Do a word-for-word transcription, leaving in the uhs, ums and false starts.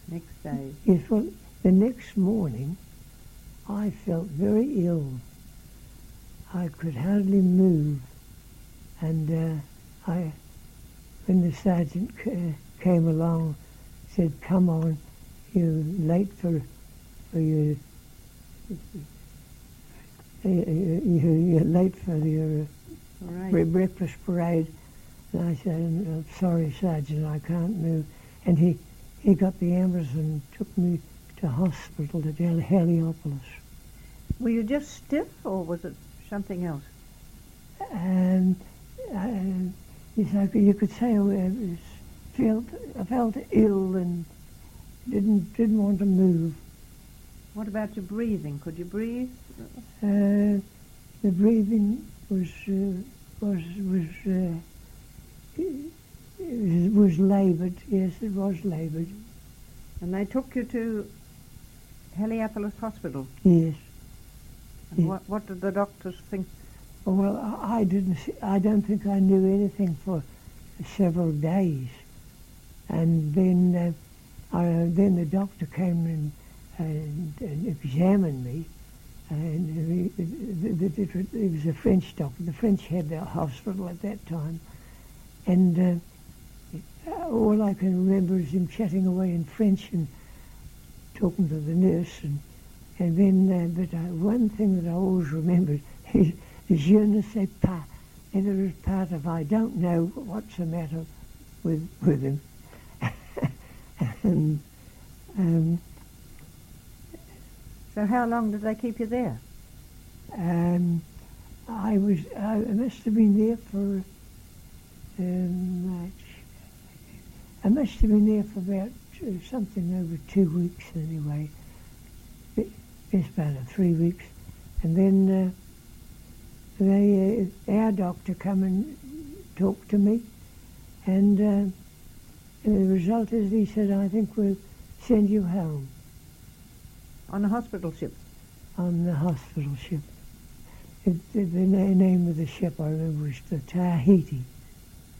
Next day? Yes, well, the next morning I felt very ill. I could hardly move, and uh, I, when the sergeant c- came along, said, "Come on, you're late for, for your, you're late for your Right. breakfast parade." And I said, "I'm sorry, Sergeant, I can't move." And he, he got the ambulance and took me to hospital at Hel- Heliopolis. Were you just stiff, or was it something else? And uh, it's like you could say I was felt I felt ill and didn't didn't want to move. What about your breathing? Could you breathe? Uh, the breathing was uh, was was, uh, it was was laboured. Yes, it was laboured. And they took you to Heliopolis Hospital. Yes. And yes. what what did the doctors think? Well, I I didn't. See, I don't think I knew anything for several days, and then uh, I, then the doctor came and, and, and examined me, and it, it, it, it was a French doctor. The French had the hospital at that time, and uh, all I can remember is him chatting away in French and talking to the nurse, and and then. Uh, but uh, one thing that I always remembered is. Je ne sais pas. And there is part of I don't know what's the matter with with him. and, um, So how long did they keep you there? um, I was I must have been there for um, March. I must have been there for about uh, something over two weeks anyway. It's about uh, three weeks, and then. Uh, They, uh, our doctor come and talked to me, and, uh, and the result is he said, "I think we'll send you home." On a hospital ship? On the hospital ship. It, the, the name of the ship, I remember, was the Tahiti.